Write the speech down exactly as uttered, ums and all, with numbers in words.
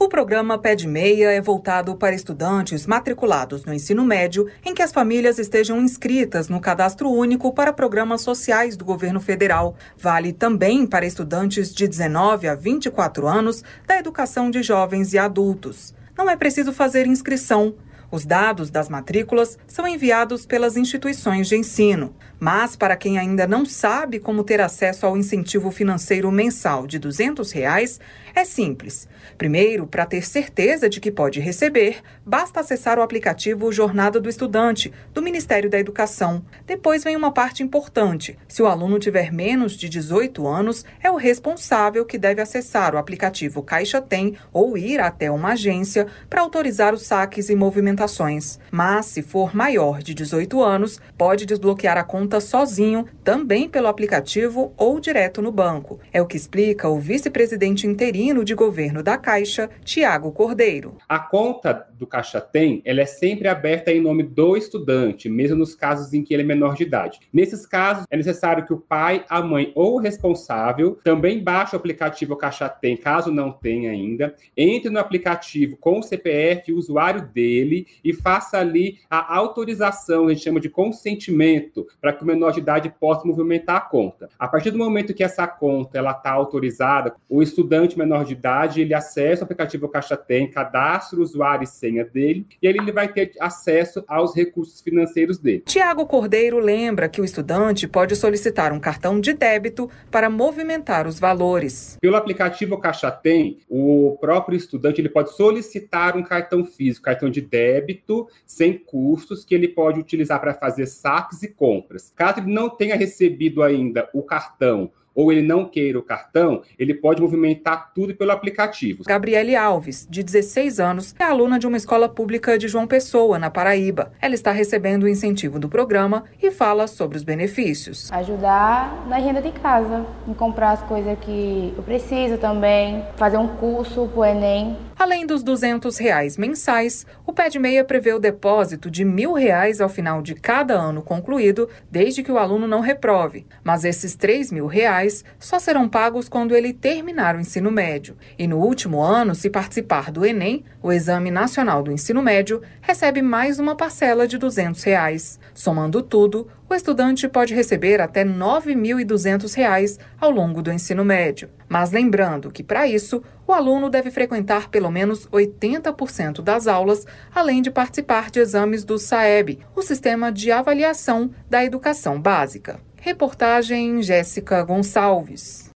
O programa Pé de Meia é voltado para estudantes matriculados no ensino médio em que as famílias estejam inscritas no Cadastro Único para programas sociais do governo federal. Vale também para estudantes de dezenove a vinte e quatro anos da educação de jovens e adultos. Não é preciso fazer inscrição. Os dados das matrículas são enviados pelas instituições de ensino. Mas, para quem ainda não sabe como ter acesso ao incentivo financeiro mensal de duzentos reais, é simples. Primeiro, para ter certeza de que pode receber, basta acessar o aplicativo Jornada do Estudante, do Ministério da Educação. Depois vem uma parte importante. Se o aluno tiver menos de dezoito anos, é o responsável que deve acessar o aplicativo Caixa Tem ou ir até uma agência para autorizar os saques e movimentações. Mas, se for maior de dezoito anos, pode desbloquear a conta sozinho, também pelo aplicativo ou direto no banco. É o que explica o vice-presidente interino de governo da Caixa, Tiago Cordeiro. A conta do Caixa Tem, ela é sempre aberta em nome do estudante, mesmo nos casos em que ele é menor de idade. Nesses casos, é necessário que o pai, a mãe ou o responsável também baixe o aplicativo Caixa Tem, caso não tenha ainda, entre no aplicativo com o C P F, o usuário dele, e faça ali a autorização, a gente chama de consentimento, para que o menor de idade possa movimentar a conta. A partir do momento que essa conta ela está autorizada, o estudante menor de idade, ele acessa o aplicativo Caixa Tem, cadastra o usuário e senha dele, e ele vai ter acesso aos recursos financeiros dele. Tiago Cordeiro lembra que o estudante pode solicitar um cartão de débito para movimentar os valores. Pelo aplicativo Caixa Tem, o próprio estudante ele pode solicitar um cartão físico, cartão de débito, sem custos, que ele pode utilizar para fazer saques e compras. Caso ele não tenha recebido ainda o cartão ou ele não queira o cartão, ele pode movimentar tudo pelo aplicativo. Gabriele Alves, de dezesseis anos, é aluna de uma escola pública de João Pessoa, na Paraíba. Ela está recebendo o incentivo do programa e fala sobre os benefícios. Ajudar na renda de casa, em comprar as coisas que eu preciso também, fazer um curso para o Enem. Além dos duzentos reais mensais, o Pé de Meia prevê o depósito de mil reais ao final de cada ano concluído, desde que o aluno não reprove. Mas esses três mil reais só serão pagos quando ele terminar o ensino médio. E no último ano, se participar do Enem, o Exame Nacional do Ensino Médio, recebe mais uma parcela de duzentos reais. Somando tudo, o estudante pode receber até nove mil e duzentos reais ao longo do ensino médio. Mas lembrando que, para isso, o aluno deve frequentar pelo menos oitenta por cento das aulas, além de participar de exames do SAEB, o Sistema de Avaliação da Educação Básica. Reportagem Jéssica Gonçalves.